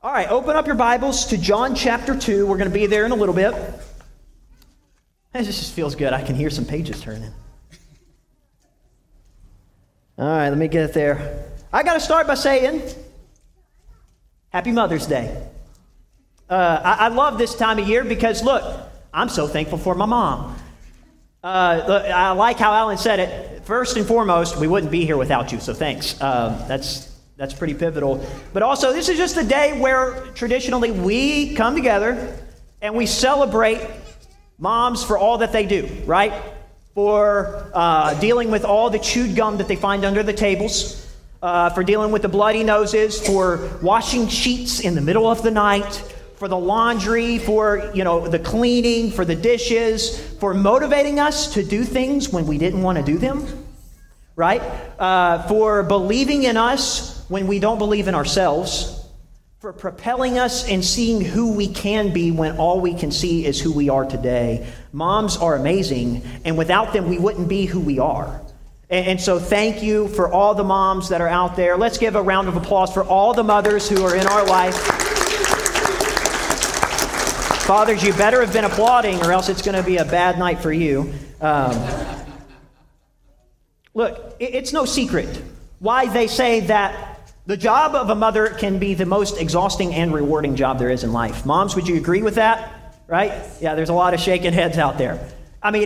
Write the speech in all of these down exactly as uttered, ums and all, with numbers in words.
All right, open up your Bibles to John chapter two. We're going to be there in a little bit. This just feels good. I can hear some pages turning. All right, let me get it there. I got to start by saying, Happy Mother's Day. Uh, I, I love this time of year because, look, I'm so thankful for my mom. Uh, look, I like how Alan said it. First and foremost, we wouldn't be here without you, so thanks. Uh, that's that's pretty pivotal. But also, this is just a day where traditionally we come together and we celebrate moms for all that they do, right? For uh, dealing with all the chewed gum that they find under the tables, uh, for dealing with the bloody noses, for washing sheets in the middle of the night, for the laundry, for, you know, the cleaning, for the dishes, for motivating us to do things when we didn't want to do them, right? Uh, for believing in us when we don't believe in ourselves, for propelling us and seeing who we can be when all we can see is who we are today. Moms are amazing, and without them, we wouldn't be who we are. And, and so thank you for all the moms that are out there. Let's give a round of applause for all the mothers who are in our life. Fathers, you better have been applauding, or else it's going to be a bad night for you. Um, look, it, it's no secret why they say that the job of a mother can be the most exhausting and rewarding job there is in life. Moms, would you agree with that? Right? Yeah, there's a lot of shaking heads out there. I mean,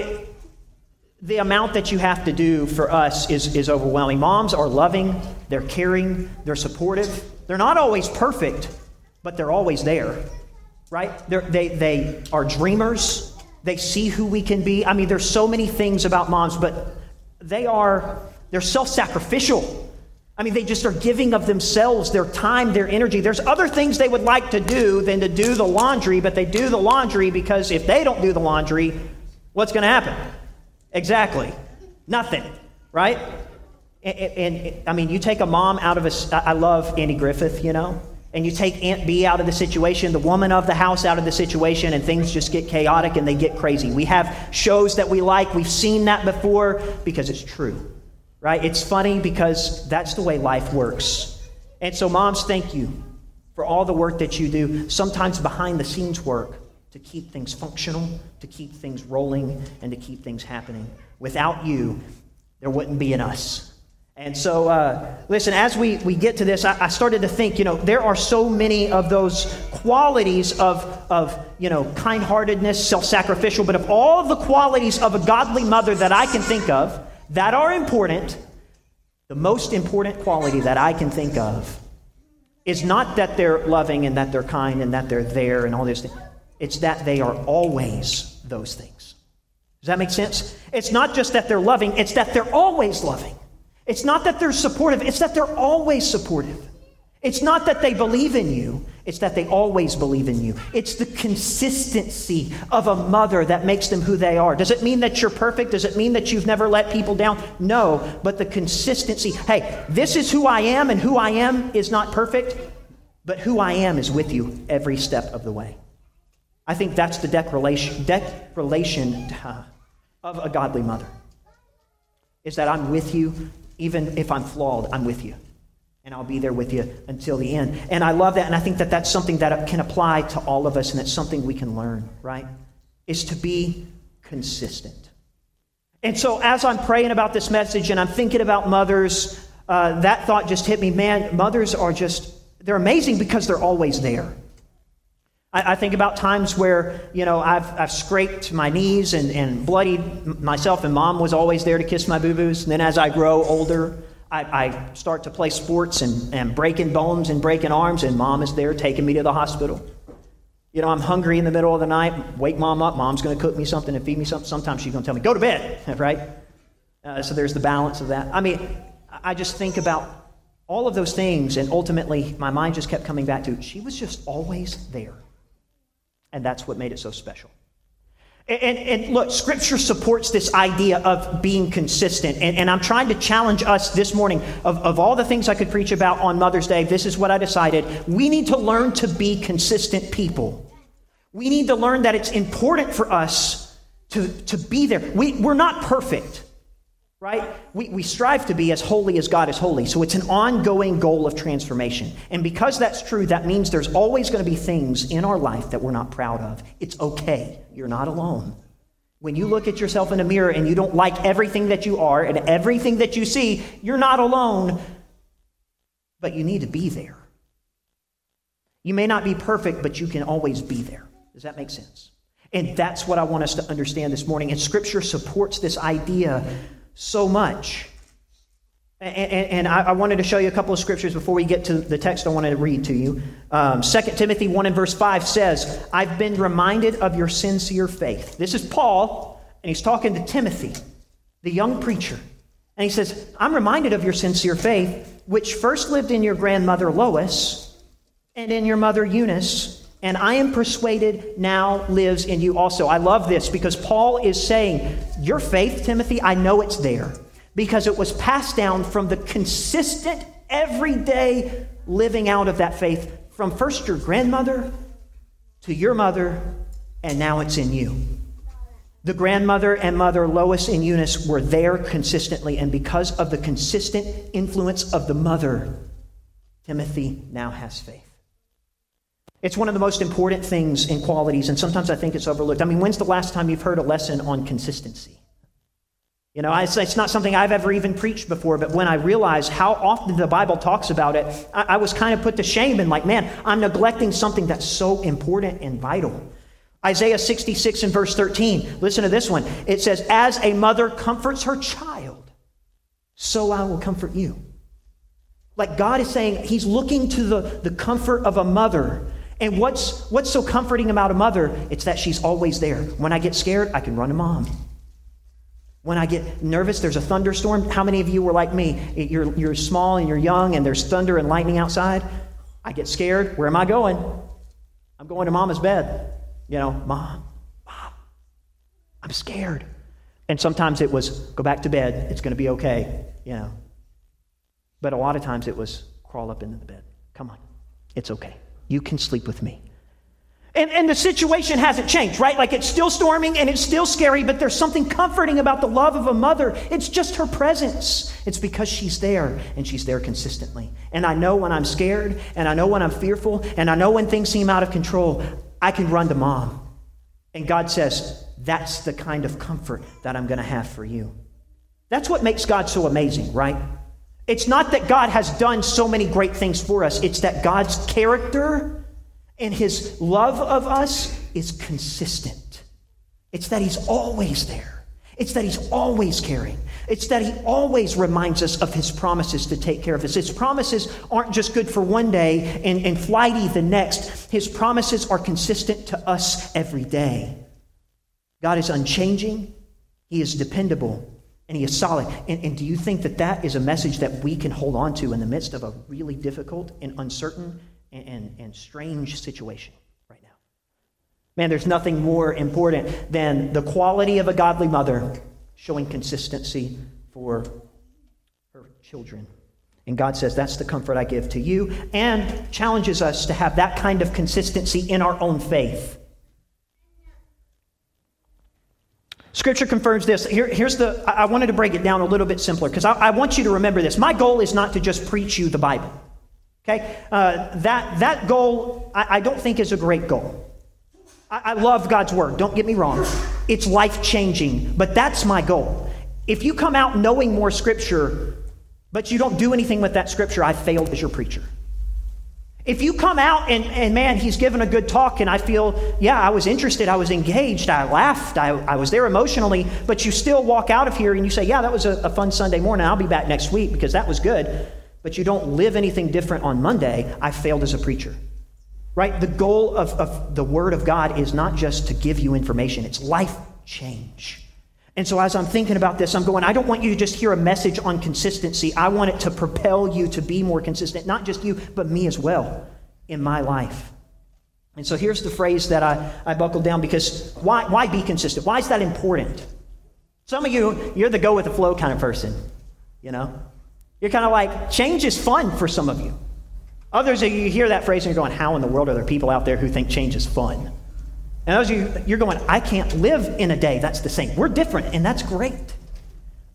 the amount that you have to do for us is, is overwhelming. Moms are loving, they're caring, they're supportive. They're not always perfect, but they're always there. Right? They're, they they are dreamers. They see who we can be. I mean, there's so many things about moms, but they are, they're self-sacrificial. I mean, they just are giving of themselves, their time, their energy. There's other things they would like to do than to do the laundry, but they do the laundry because if they don't do the laundry, what's going to happen? Exactly. Nothing. Right? And, and, and I mean, you take a mom out of a, I love Andy Griffith, you know, and you take Aunt B out of the situation, the woman of the house out of the situation, and things just get chaotic and they get crazy. We have shows that we like. We've seen that before because it's true. Right? It's funny because that's the way life works. And so moms, thank you for all the work that you do, sometimes behind the scenes work to keep things functional, to keep things rolling, and to keep things happening. Without you, there wouldn't be an us. And so, uh, listen, as we, we get to this, I, I started to think, you know, there are so many of those qualities of, of, you know, kind-heartedness, self-sacrificial, but of all the qualities of a godly mother that I can think of, that are important, the most important quality that I can think of is not that they're loving and that they're kind and that they're there and all these things. It's that they are always those things. Does that make sense? It's not just that they're loving, it's that they're always loving. It's not that they're supportive, it's that they're always supportive. It's not that they believe in you, it's that they always believe in you. It's the consistency of a mother that makes them who they are. Does it mean that you're perfect? Does it mean that you've never let people down? No, but the consistency. Hey, this is who I am, and who I am is not perfect, but who I am is with you every step of the way. I think that's the declaration, declaration uh, of a godly mother, is that I'm with you, even if I'm flawed, I'm with you. And I'll be there with you until the end. And I love that, and I think that that's something that can apply to all of us, and it's something we can learn, right? Is to be consistent. And so as I'm praying about this message and I'm thinking about mothers, uh, that thought just hit me. Man, mothers are just, they're amazing because they're always there. I, I think about times where, you know, I've I've scraped my knees and, and bloodied myself, and mom was always there to kiss my boo-boos. And then as I grow older, I, I start to play sports and, and breaking bones and breaking arms, and mom is there taking me to the hospital. You know, I'm hungry in the middle of the night, wake mom up, mom's going to cook me something and feed me something. Sometimes she's going to tell me, go to bed, right? Uh, so there's the balance of that. I mean, I just think about all of those things, and ultimately my mind just kept coming back to, she was just always there. And that's what made it so special. And, and, and look, Scripture supports this idea of being consistent. And, and I'm trying to challenge us this morning. Of, of all the things I could preach about on Mother's Day, this is what I decided. We need to learn to be consistent people. We need to learn that it's important for us to, to be there. We, we're not perfect. right? We, we strive to be as holy as God is holy. So it's an ongoing goal of transformation. And because that's true, that means there's always going to be things in our life that we're not proud of. It's okay. You're not alone. When you look at yourself in a mirror and you don't like everything that you are and everything that you see, you're not alone, but you need to be there. You may not be perfect, but you can always be there. Does that make sense? And that's what I want us to understand this morning. And Scripture supports this idea so much. And, and, and I, I wanted to show you a couple of scriptures before we get to the text I wanted to read to you. Um, Second Timothy one and verse five says, I've been reminded of your sincere faith. This is Paul, and he's talking to Timothy, the young preacher. And he says, I'm reminded of your sincere faith, which first lived in your grandmother Lois and in your mother Eunice, and I am persuaded now lives in you also. I love this because Paul is saying, your faith, Timothy, I know it's there because it was passed down from the consistent, everyday living out of that faith from first your grandmother to your mother, and now it's in you. The grandmother and mother, Lois and Eunice, were there consistently, and because of the consistent influence of the mother, Timothy now has faith. It's one of the most important things in qualities, and sometimes I think it's overlooked. I mean, when's the last time you've heard a lesson on consistency? You know, it's, it's not something I've ever even preached before, but when I realized how often the Bible talks about it, I, I was kind of put to shame and like, man, I'm neglecting something that's so important and vital. Isaiah sixty-six and verse thirteen, listen to this one. It says, as a mother comforts her child, so I will comfort you. Like God is saying, he's looking to the, the comfort of a mother. And what's what's so comforting about a mother? It's that she's always there. When I get scared, I can run to mom. When I get nervous, there's a thunderstorm. How many of you were like me? You're, you're small and you're young and there's thunder and lightning outside. I get scared. Where am I going? I'm going to mama's bed. You know, mom, mom, I'm scared. And sometimes it was, go back to bed. It's going to be okay. You know. But a lot of times it was, crawl up into the bed. Come on. It's okay. You can sleep with me. And, and the situation hasn't changed, right? Like it's still storming and it's still scary, but there's something comforting about the love of a mother. It's just her presence. It's because she's there and she's there consistently. And I know when I'm scared and I know when I'm fearful and I know when things seem out of control, I can run to mom. And God says, that's the kind of comfort that I'm going to have for you. That's what makes God so amazing, right? It's not that God has done so many great things for us. It's that God's character and his love of us is consistent. It's that he's always there. It's that he's always caring. It's that he always reminds us of his promises to take care of us. His promises aren't just good for one day and, and flighty the next. His promises are consistent to us every day. God is unchanging. He is dependable. And he is solid. And, and do you think that that is a message that we can hold on to in the midst of a really difficult and uncertain and, and, and strange situation right now? Man, there's nothing more important than the quality of a godly mother showing consistency for her children. And God says, that's the comfort I give to you, and challenges us to have that kind of consistency in our own faith. Scripture confirms this. Here, here's the, I wanted to break it down a little bit simpler because I, I want you to remember this. My goal is not to just preach you the Bible. Okay? Uh, that, that goal, I, I don't think is a great goal. I, I love God's word. Don't get me wrong. It's life-changing, but that's my goal. If you come out knowing more Scripture, but you don't do anything with that Scripture, I failed as your preacher. If you come out and, and man, he's given a good talk and I feel, yeah, I was interested, I was engaged, I laughed, I, I was there emotionally, but you still walk out of here and you say, yeah, that was a, a fun Sunday morning, I'll be back next week because that was good, but you don't live anything different on Monday, I failed as a preacher. Right? The goal of, of the Word of God is not just to give you information, it's life change. And so as I'm thinking about this, I'm going, I don't want you to just hear a message on consistency. I want it to propel you to be more consistent, not just you, but me as well in my life. And so here's the phrase that I, I buckled down because why, why be consistent? Why is that important? Some of you, you're the go with the flow kind of person, you know? You're kind of like, change is fun for some of you. Others of you hear that phrase and you're going, how in the world are there people out there who think change is fun? And those of you, you're going, I can't live in a day that's the same. We're different, and that's great.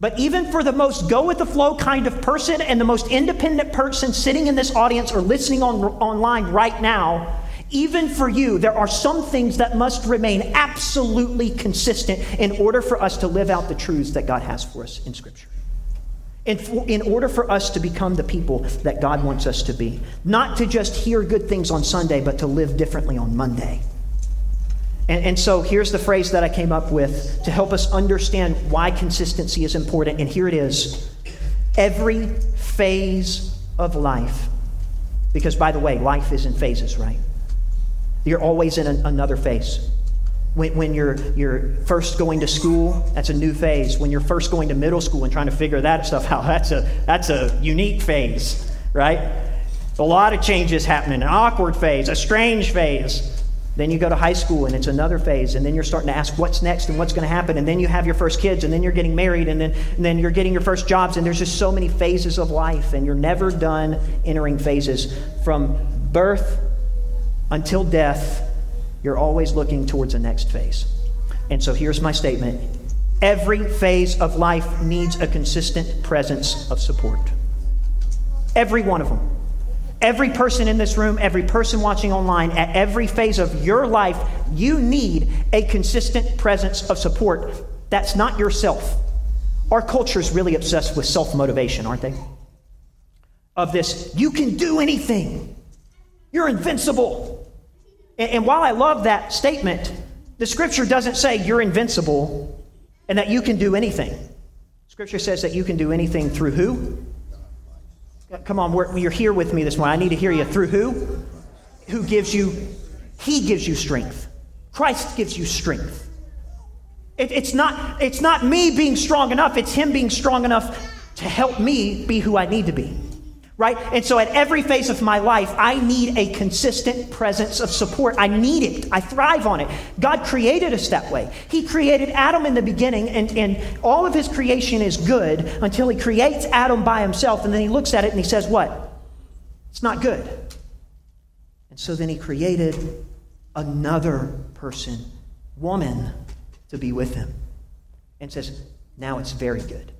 But even for the most go-with-the-flow kind of person and the most independent person sitting in this audience or listening on, online right now, even for you, there are some things that must remain absolutely consistent in order for us to live out the truths that God has for us in Scripture. And for, in order for us to become the people that God wants us to be. Not to just hear good things on Sunday, but to live differently on Monday. And, and so here's the phrase that I came up with to help us understand why consistency is important. And here it is. Every phase of life. Because, by the way, life is in phases, right? You're always in an, another phase. When, when you're, you're first going to school, that's a new phase. When you're first going to middle school and trying to figure that stuff out, that's a, that's a unique phase, right? A lot of changes happening, an awkward phase, a strange phase. Then you go to high school and it's another phase, and then you're starting to ask what's next and what's going to happen, and then you have your first kids, and then you're getting married, and then, and then you're getting your first jobs, and there's just so many phases of life, and you're never done entering phases. From birth until death, you're always looking towards the next phase. And so here's my statement. Every phase of life needs a consistent presence of support. Every one of them. Every person in this room, every person watching online, at every phase of your life, you need a consistent presence of support. That's not yourself. Our culture is really obsessed with self-motivation, aren't they? Of this, you can do anything. You're invincible. And, and while I love that statement, the Scripture doesn't say you're invincible and that you can do anything. Scripture says that you can do anything through who? Come on, we're, you're here with me this morning. I need to hear you. Through who? Who gives you? He gives you strength. Christ gives you strength. It, it's not, it's not me being strong enough. It's Him being strong enough to help me be who I need to be. Right? And so at every phase of my life, I need a consistent presence of support. I need it. I thrive on it. God created us that way. He created Adam in the beginning, and, and all of his creation is good until he creates Adam by himself, and then he looks at it and he says, what? It's not good. And so then he created another person, woman, to be with him. And says, now it's very good.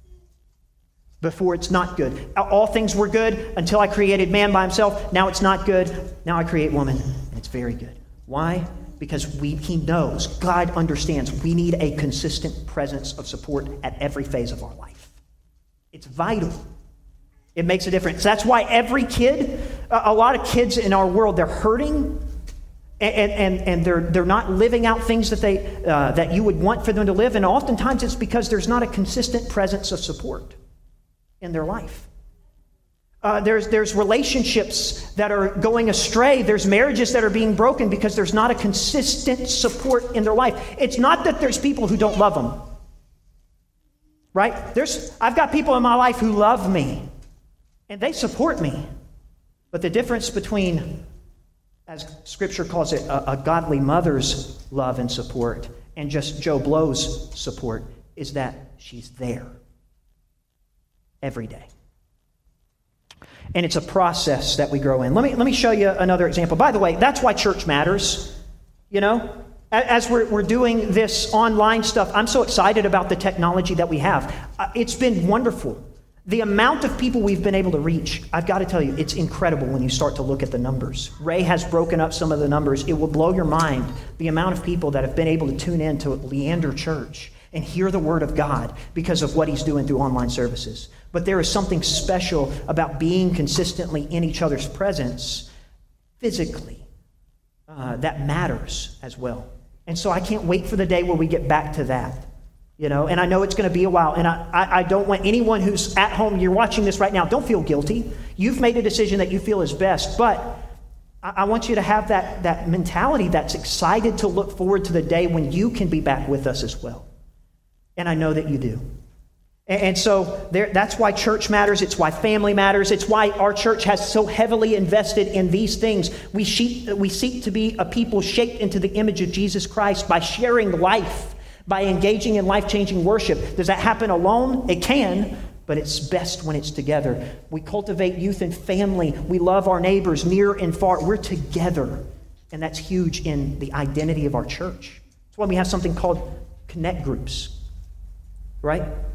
Before it's not good. All things were good until I created man by himself. Now it's not good. Now I create woman, and it's very good. Why? Because we, he knows, God understands, we need a consistent presence of support at every phase of our life. It's vital. It makes a difference. That's why every kid, a lot of kids in our world, they're hurting, and and, and they're they're not living out things that they uh, that you would want for them to live. And oftentimes it's because there's not a consistent presence of support in their life. Uh, there's there's relationships that are going astray. There's marriages that are being broken because there's not a consistent support in their life. It's not that there's people who don't love them, right? There's I've got people in my life who love me, and they support me. But the difference between, as Scripture calls it, a, a godly mother's love and support and just Joe Blow's support is that she's there every day. And it's a process that we grow in. Let me let me show you another example. By the way, that's why church matters. You know, as we're we're doing this online stuff, I'm so excited about the technology that we have. It's been wonderful. The amount of people we've been able to reach, I've got to tell you, it's incredible when you start to look at the numbers. Ray has broken up some of the numbers. It will blow your mind, the amount of people that have been able to tune in to Leander Church and hear the Word of God because of what he's doing through online services. But there is something special about being consistently in each other's presence physically uh, that matters as well. And so I can't wait for the day where we get back to that. You know, and I know it's going to be a while, and I, I, I don't want anyone who's at home, you're watching this right now, don't feel guilty. You've made a decision that you feel is best, but I, I want you to have that, that mentality that's excited to look forward to the day when you can be back with us as well. And I know that you do. And, and so there, that's why church matters. It's why family matters. It's why our church has so heavily invested in these things. We, sheep, we seek to be a people shaped into the image of Jesus Christ by sharing life, by engaging in life-changing worship. Does that happen alone? It can, but it's best when it's together. We cultivate youth and family. We love our neighbors near and far. We're together, and that's huge in the identity of our church. That's why we have something called connect groups, right?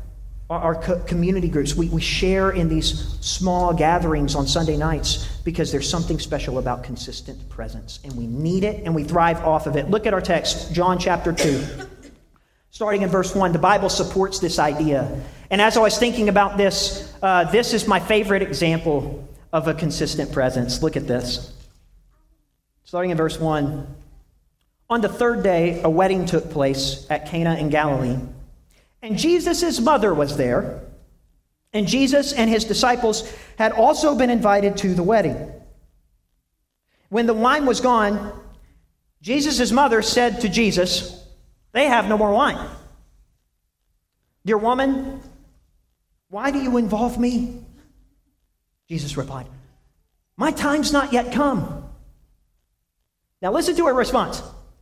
our, our co- community groups. We, we share in these small gatherings on Sunday nights because there's something special about consistent presence, and we need it, and we thrive off of it. Look at our text, John chapter two. Starting in verse one, the Bible supports this idea. And as I was thinking about this, uh, this is my favorite example of a consistent presence. Look at this. Starting in verse one. On the third day, a wedding took place at Cana in Galilee. And Jesus' mother was there. And Jesus and his disciples had also been invited to the wedding. When the wine was gone, Jesus' mother said to Jesus, "They have no more wine." "Dear woman, why do you involve me?" Jesus replied, "My time's not yet come." Now listen to her response.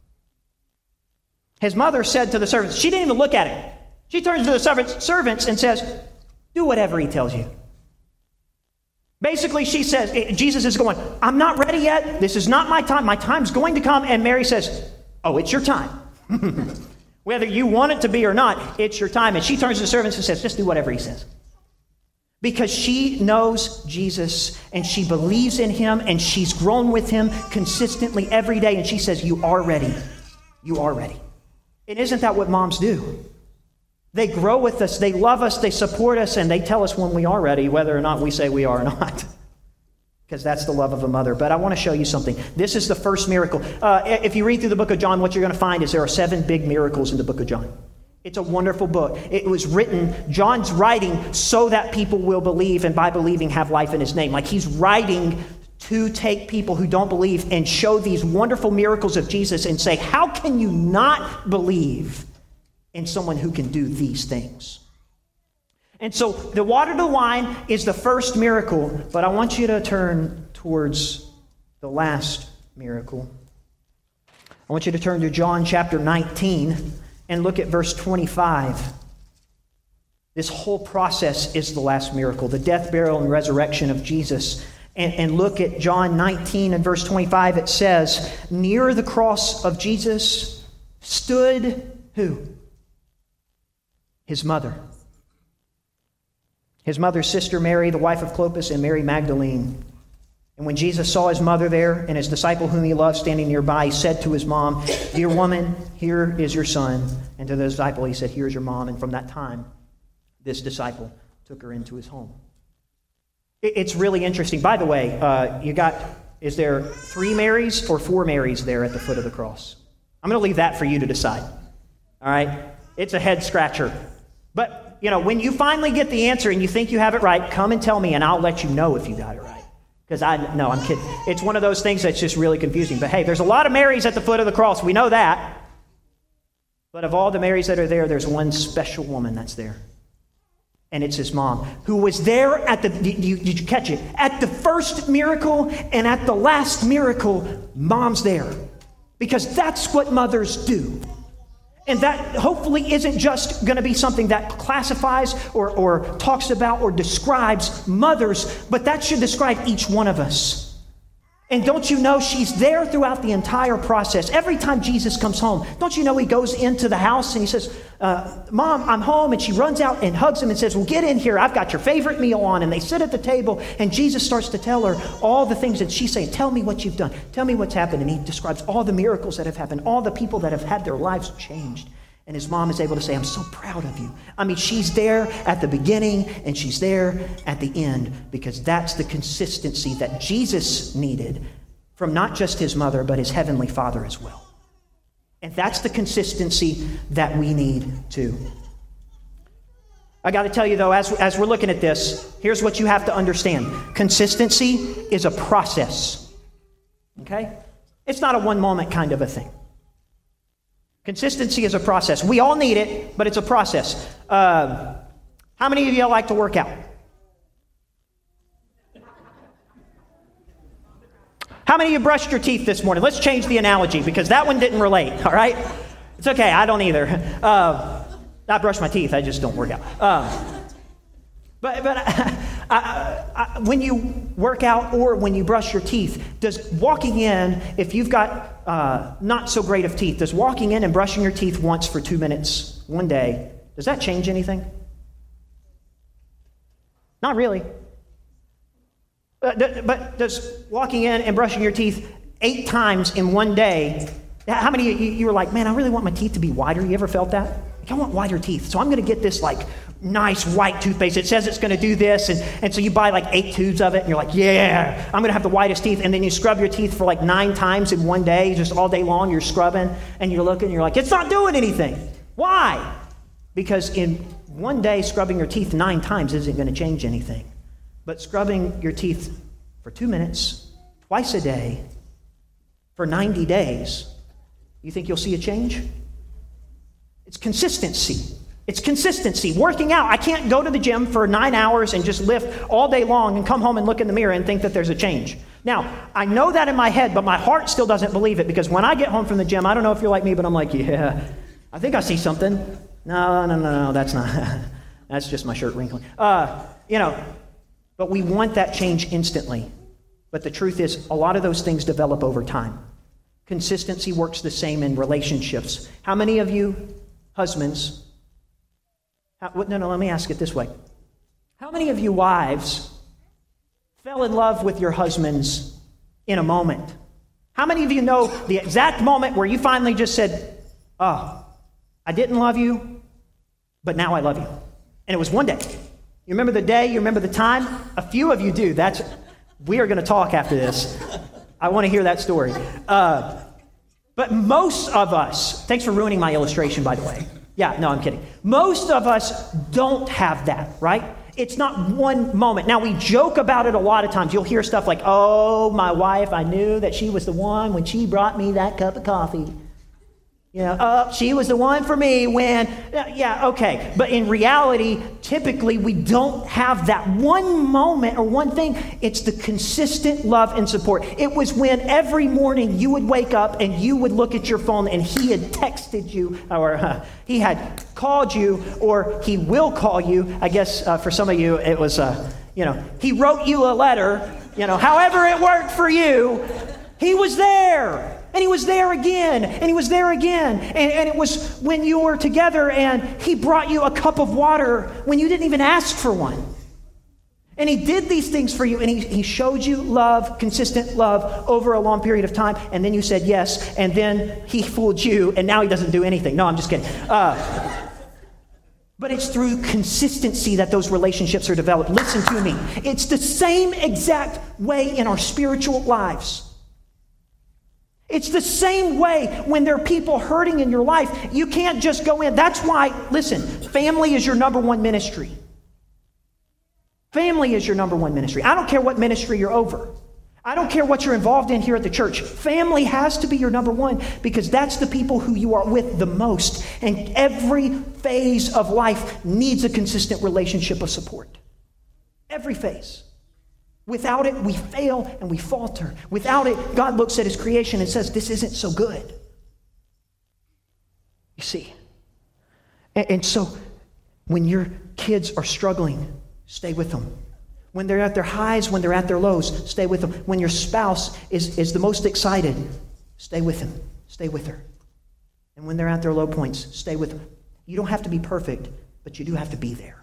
His mother said to the servants, she didn't even look at it. She turns to the servants, servants and says, "Do whatever he tells you." Basically, she says, Jesus is going, "I'm not ready yet. This is not my time. My time's going to come." And Mary says, "Oh, it's your time." Whether you want it to be or not, it's your time. And she turns to the servants and says, "Just do whatever he says." Because she knows Jesus and she believes in him and she's grown with him consistently every day. And she says, "You are ready. You are ready." And isn't that what moms do? They grow with us, they love us, they support us, and they tell us when we are ready, whether or not we say we are or not. Because that's the love of a mother. But I want to show you something. This is the first miracle. Uh, if you read through the book of John, what you're going to find is there are seven big miracles in the book of John. It's a wonderful book. It was written, John's writing so that people will believe, and by believing have life in his name. Like he's writing to take people who don't believe and show these wonderful miracles of Jesus and say, how can you not believe in someone who can do these things? And so the water to wine is the first miracle, but I want you to turn towards the last miracle. I want you to turn to John chapter nineteen and look at verse twenty-five. This whole process is the last miracle, the death, burial, and resurrection of Jesus. And, and look at John nineteen and verse twenty-five. It says, near the cross of Jesus stood who? His mother. His mother's sister Mary, the wife of Clopas, and Mary Magdalene. And when Jesus saw his mother there and his disciple whom he loved standing nearby, he said to his mom, "Dear woman, here is your son." And to the disciple he said, "Here is your mom." And from that time, this disciple took her into his home. It's really interesting. By the way, uh, you got, is there three Marys or four Marys there at the foot of the cross? I'm going to leave that for you to decide. All right? It's a head scratcher. But, you know, when you finally get the answer and you think you have it right, come and tell me and I'll let you know if you got it right. Because I, no, I'm kidding. It's one of those things that's just really confusing. But hey, there's a lot of Marys at the foot of the cross. We know that. But of all the Marys that are there, there's one special woman that's there. And it's his mom, who was there at the, did you, did you catch it? At the first miracle and at the last miracle, mom's there. Because that's what mothers do. And that hopefully isn't just going to be something that classifies or, or talks about or describes mothers, but that should describe each one of us. And don't you know she's there throughout the entire process. Every time Jesus comes home, don't you know he goes into the house and he says, uh, "Mom, I'm home." And she runs out and hugs him and says, "Well, get in here. I've got your favorite meal on." And they sit at the table and Jesus starts to tell her all the things that she's saying. "Tell me what you've done. Tell me what's happened." And he describes all the miracles that have happened, all the people that have had their lives changed. And his mom is able to say, "I'm so proud of you." I mean, she's there at the beginning and she's there at the end because that's the consistency that Jesus needed from not just his mother, but his heavenly Father as well. And that's the consistency that we need too. I got to tell you though, as, as we're looking at this, here's what you have to understand. Consistency is a process. Okay? It's not a one moment kind of a thing. Consistency is a process. We all need it, but it's a process. Uh, how many of you like to work out? How many of you brushed your teeth this morning? Let's change the analogy because that one didn't relate, all right? It's okay, I don't either. Uh, I brush my teeth, I just don't work out. Uh, but but I, I, I, when you work out or when you brush your teeth, does walking in, if you've got uh, not so great of teeth, does walking in and brushing your teeth once for two minutes one day, does that change anything? Not really. But, but does walking in and brushing your teeth eight times in one day, how many of you, you were like, man, I really want my teeth to be whiter? You ever felt that? Like, I want whiter teeth. So I'm going to get this like nice white toothpaste. It says it's going to do this. And, and so you buy like eight tubes of it and you're like, yeah, I'm going to have the whitest teeth. And then you scrub your teeth for like nine times in one day, just all day long. You're scrubbing and you're looking and you're like, it's not doing anything. Why? Because in one day, scrubbing your teeth nine times isn't going to change anything. But scrubbing your teeth for two minutes, twice a day, for ninety days, you think you'll see a change? It's consistency. It's consistency. Working out. I can't go to the gym for nine hours and just lift all day long and come home and look in the mirror and think that there's a change. Now, I know that in my head, but my heart still doesn't believe it, because when I get home from the gym, I don't know if you're like me, but I'm like, yeah, I think I see something. No, no, no, no, that's not. That's just my shirt wrinkling. Uh, you know, but we want that change instantly. But the truth is, a lot of those things develop over time. Consistency works the same in relationships. How many of you husbands, how, no, no, let me ask it this way. How many of you wives fell in love with your husbands in a moment? How many of you know the exact moment where you finally just said, oh, I didn't love you, but now I love you? And it was one day. You remember the day? You remember the time? A few of you do. That's... We are going to talk after this. I want to hear that story. Uh, but most of us, thanks for ruining my illustration, by the way. Yeah, no, I'm kidding. Most of us don't have that, right? It's not one moment. Now, we joke about it a lot of times. You'll hear stuff like, oh, my wife, I knew that she was the one when she brought me that cup of coffee. You know, oh, she was the one for me when, yeah, okay. But in reality, typically we don't have that one moment or one thing. It's the consistent love and support. It was when every morning you would wake up and you would look at your phone and he had texted you, or uh, he had called you, or he will call you. I guess uh, for some of you, it was, uh, you know, he wrote you a letter, you know, however it worked for you. He was there. And he was there again, and he was there again. And, and it was when you were together and he brought you a cup of water when you didn't even ask for one. And he did these things for you, and he, he showed you love, consistent love over a long period of time. And then you said yes, and then he fooled you, and now he doesn't do anything. No, I'm just kidding. Uh, but it's through consistency that those relationships are developed. Listen to me. It's the same exact way in our spiritual lives. It's the same way when there are people hurting in your life. You can't just go in. That's why, listen, family is your number one ministry. Family is your number one ministry. I don't care what ministry you're over. I don't care what you're involved in here at the church. Family has to be your number one, because that's the people who you are with the most. And every phase of life needs a consistent relationship of support. Every phase. Without it, we fail and we falter. Without it, God looks at his creation and says, this isn't so good. You see? And, and so, when your kids are struggling, stay with them. When they're at their highs, when they're at their lows, stay with them. When your spouse is, is the most excited, stay with him. Stay with her. And when they're at their low points, stay with them. You don't have to be perfect, but you do have to be there.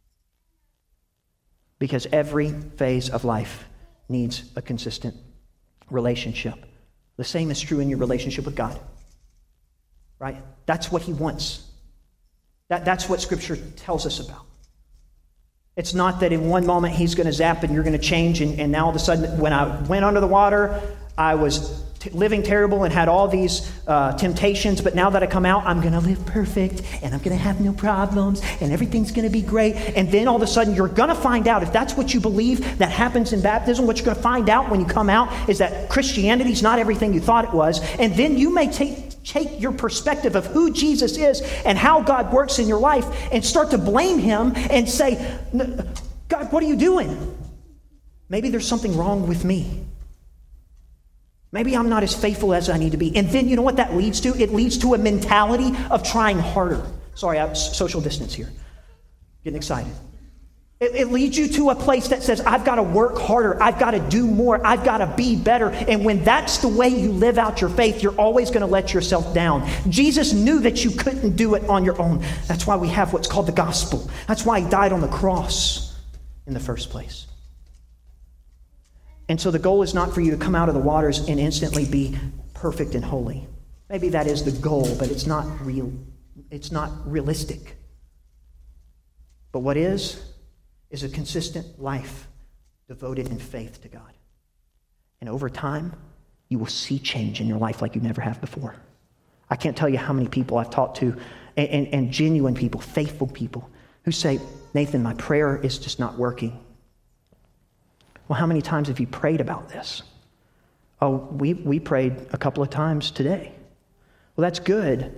Because every phase of life needs a consistent relationship. The same is true in your relationship with God. Right? That's what he wants. That, that's what Scripture tells us about. It's not that in one moment he's going to zap and you're going to change, and, and now all of a sudden when I went under the water, I was t- living terrible and had all these uh, temptations, but now that I come out, I'm going to live perfect, and I'm going to have no problems, and everything's going to be great. And then all of a sudden you're going to find out, if that's what you believe that happens in baptism, what you're going to find out when you come out is that Christianity is not everything you thought it was. And then you may take take your perspective of who Jesus is and how God works in your life and start to blame him and say, God, what are you doing? Maybe there's something wrong with me. Maybe I'm not as faithful as I need to be. And then you know what that leads to? It leads to a mentality of trying harder. Sorry, I have social distance here. Getting excited. It, it leads you to a place that says, I've got to work harder. I've got to do more. I've got to be better. And when that's the way you live out your faith, you're always going to let yourself down. Jesus knew that you couldn't do it on your own. That's why we have what's called the gospel. That's why he died on the cross. in the first place. And so the goal is not for you to come out of the waters and instantly be perfect and holy. Maybe that is the goal, but it's not real. It's not realistic. But what is, is a consistent life devoted in faith to God. And over time, you will see change in your life like you never have before. I can't tell you how many people I've talked to, and, and, and genuine people, faithful people, who say, Nathan, my prayer is just not working. Well, how many times have you prayed about this? Oh, we, we prayed a couple of times today. Well, that's good.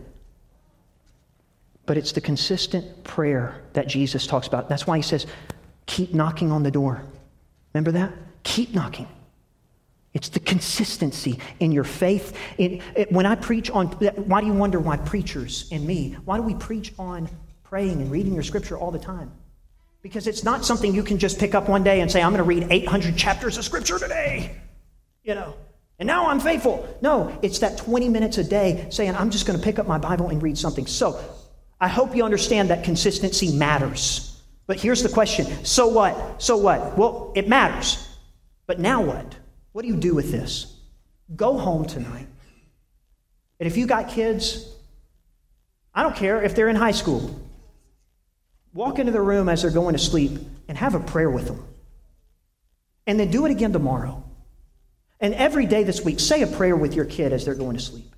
But it's the consistent prayer that Jesus talks about. That's why he says, keep knocking on the door. Remember that? Keep knocking. It's the consistency in your faith. It, it, when I preach on, why do you wonder why preachers and me, why do we preach on praying and reading your scripture all the time? Because it's not something you can just pick up one day and say, I'm going to read eight hundred chapters of scripture today, you know, and now I'm faithful. No, it's that twenty minutes a day saying, I'm just going to pick up my Bible and read something. So I hope you understand that consistency matters. But here's the question. So what? So what? Well, it matters. But now what? What do you do with this? Go home tonight. And if you got kids, I don't care if they're in high school. Walk into the room as they're going to sleep and have a prayer with them. And then do it again tomorrow. And every day this week, say a prayer with your kid as they're going to sleep.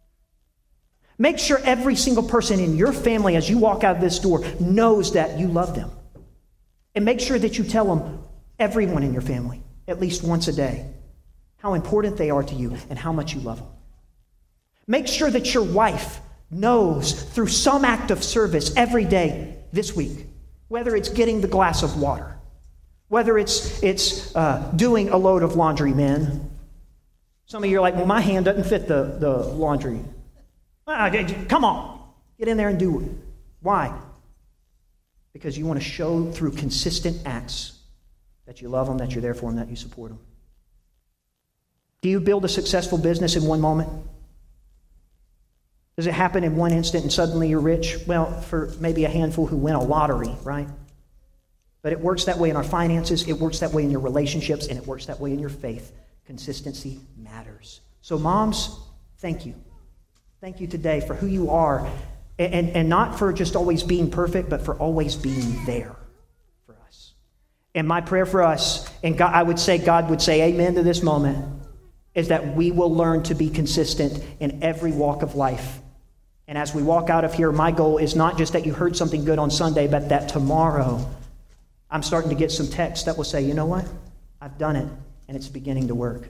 Make sure every single person in your family as you walk out of this door knows that you love them. And make sure that you tell them, everyone in your family, at least once a day, how important they are to you and how much you love them. Make sure that your wife knows through some act of service every day this week, whether it's getting the glass of water, whether it's it's uh, doing a load of laundry, men. Some of you are like, well, my hand doesn't fit the, the laundry. Ah, come on, get in there and do it. Why? Because you want to show through consistent acts that you love them, that you're there for them, that you support them. Do you build a successful business in one moment? Does it happen in one instant and suddenly you're rich? Well, for maybe a handful who win a lottery, right? But it works that way in our finances, it works that way in your relationships, and it works that way in your faith. Consistency matters. So moms, thank you. Thank you today for who you are, and, and, and not for just always being perfect, but for always being there for us. And my prayer for us, and God, I would say God would say amen to this moment, is that we will learn to be consistent in every walk of life. And as we walk out of here, my goal is not just that you heard something good on Sunday, but that tomorrow I'm starting to get some texts that will say, you know what? I've done it, and it's beginning to work.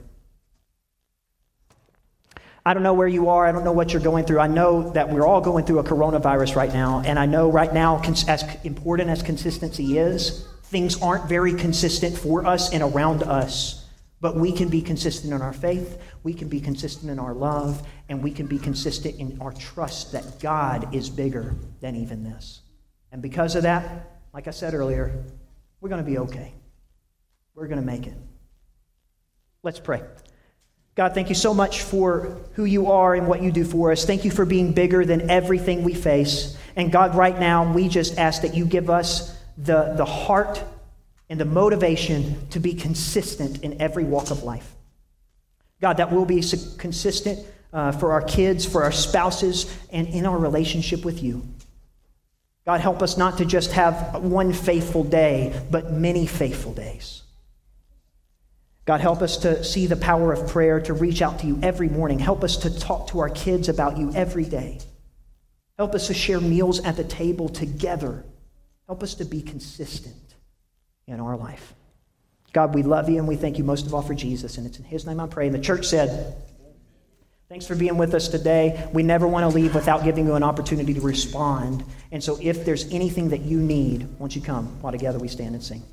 I don't know where you are. I don't know what you're going through. I know that we're all going through a coronavirus right now, and I know right now, as important as consistency is, things aren't very consistent for us and around us. But we can be consistent in our faith, we can be consistent in our love, and we can be consistent in our trust that God is bigger than even this. And because of that, like I said earlier, we're going to be okay. We're going to make it. Let's pray. God, thank you so much for who you are and what you do for us. Thank you for being bigger than everything we face. And God, right now, we just ask that you give us the, the heart and the motivation to be consistent in every walk of life. God, that we'll be consistent uh, for our kids, for our spouses, and in our relationship with you. God, help us not to just have one faithful day, but many faithful days. God, help us to see the power of prayer, to reach out to you every morning. Help us to talk to our kids about you every day. Help us to share meals at the table together. Help us to be consistent in our life. God, we love you and we thank you most of all for Jesus, and it's in his name I pray. And the church said, thanks for being with us today. We never want to leave without giving you an opportunity to respond. And so if there's anything that you need, won't you come while together we stand and sing.